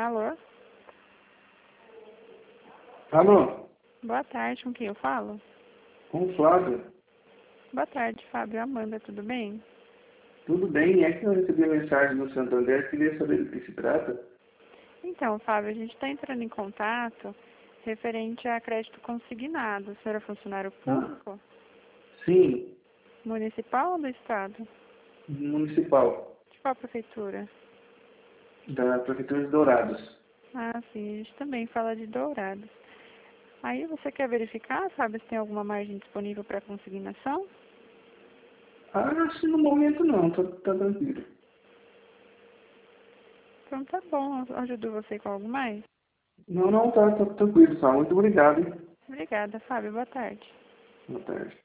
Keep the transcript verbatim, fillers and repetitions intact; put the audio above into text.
Alô? Alô? Boa tarde, com quem eu falo? Com o Flávio. Boa tarde, Fábio. Amanda, tudo bem? Tudo bem? É que eu recebi a mensagem do Santander, queria saber do que se trata. Então, Fábio, a gente está entrando em contato referente a crédito consignado. O senhor é funcionário Ah, público? sim, Municipal ou do Estado? municipal, De qual prefeitura? da Prefeitura de Dourados. Ah, sim, a gente também fala de Dourados. Aí você quer verificar, Fábio, se tem alguma margem disponível para consignação? Ah, acho que no momento não, tá, tá tranquilo. Então tá bom, eu ajudo você com algo mais? Não, não, tá, tá tranquilo, só. Muito obrigado, hein? Obrigada, Fábio. Boa tarde. Boa tarde.